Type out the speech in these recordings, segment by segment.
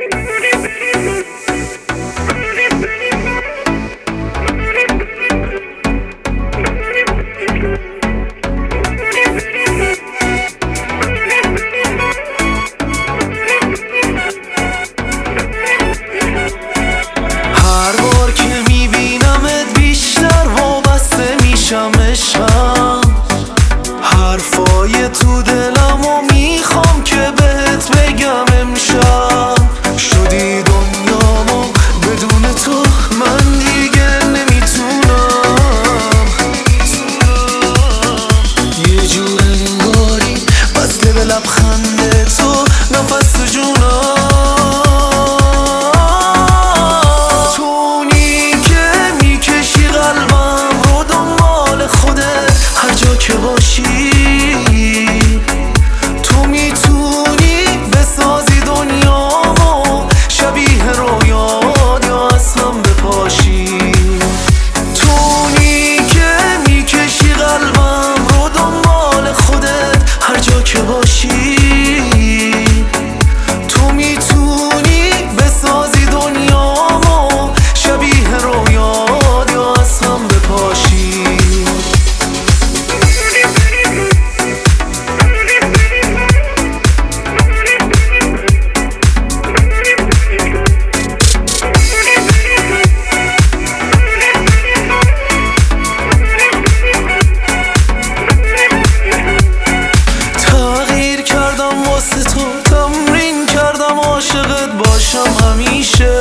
هر بار که میبینمت بیشتر وابسته میشم عشقم، حرفای تو دلمو میخوام که بهت بگم امشب. شدی دنیامو بدون تو من دیگه نمیتونم، یه جور انگاری بسته به لبخند تو نفس تو جونم. تونی که میکشی قلبم رو دنبال خودت هر جا که باشی، تو میتونی بسازی دنیامو شبیه رویات یا از هم بپاشی. تونی که میکشی قلبم رو دنبال خودت هر جا که باشی، تو میتونی بسازی دنیامو شبیه رویات یا از هم بپاشی. واسه تو تمرین کردم عاشقت باشم همیشه،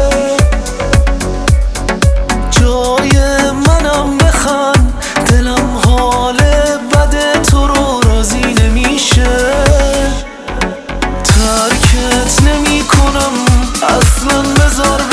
جای منم بخند دلم حال بد تو رو راضی نمیشه. ترکت نمی کنم اصلا، بذار